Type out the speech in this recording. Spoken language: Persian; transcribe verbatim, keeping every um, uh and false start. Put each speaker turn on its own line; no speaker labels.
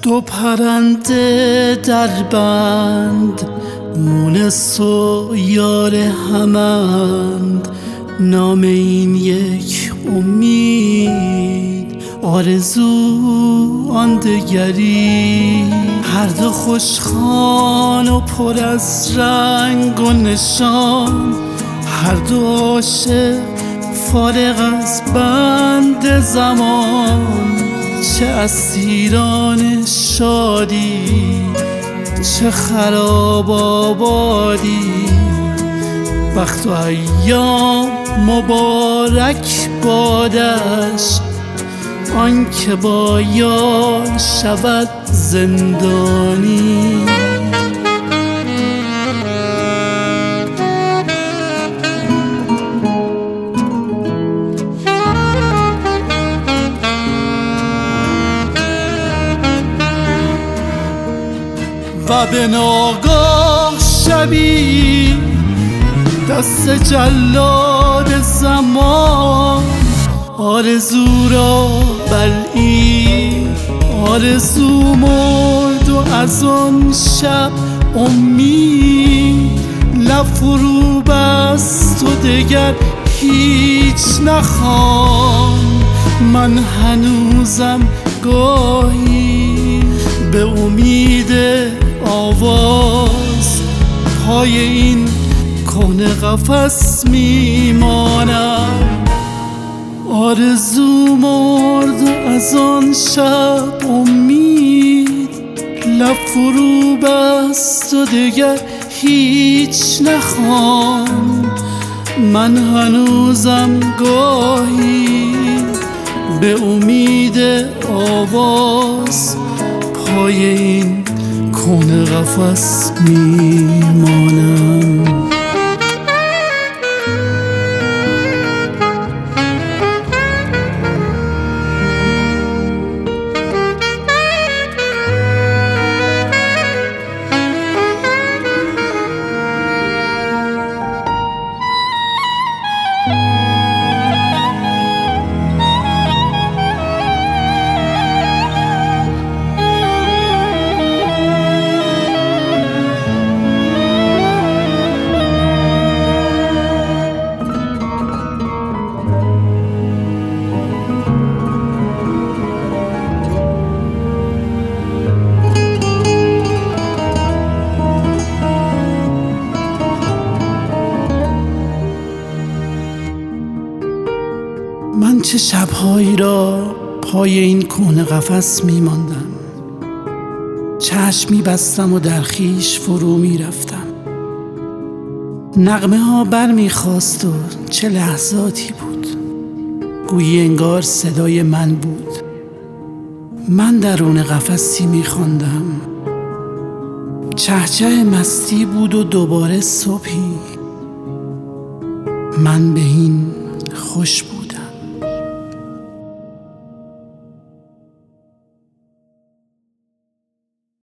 دو پرنده در بند، مونس و یار همند. نام این یک امید، آرزو آن دگری. هر دو خوشخوان و پر از رنگ و نشان، هر دو عاشق فارغ از بند زمان. چه اسیران شادی، چه خراب آبادی. وقت و ایام مبارک بادش، آن که با یار شود زندانی. و به ناگاه شبی دست جلاد زمان، آرزو را بلعید. آرزو مرد و از آن شب امید لب فرو بست و دگر هیچ نخواند. من هنوزم گاهی به امید آواز پای این کهنه قفس میمانم. آرزو مرد و از آن شب امید لب فرو بست و دگر هیچ نخواند. من هنوزم گاهی به امید آواز پای این کهنه قفس میمانم. من چه شبهایی را پای این کهنه قفس می ماندم، چشم می بستم و در خویش فرو می رفتم. نغمه ها بر می خواست و چه لحظاتی بود، گویی انگار صدای من بود. من درون قفسی می خواندم، چهچه مستی بود و دوباره صبحی. من به این خوش بود.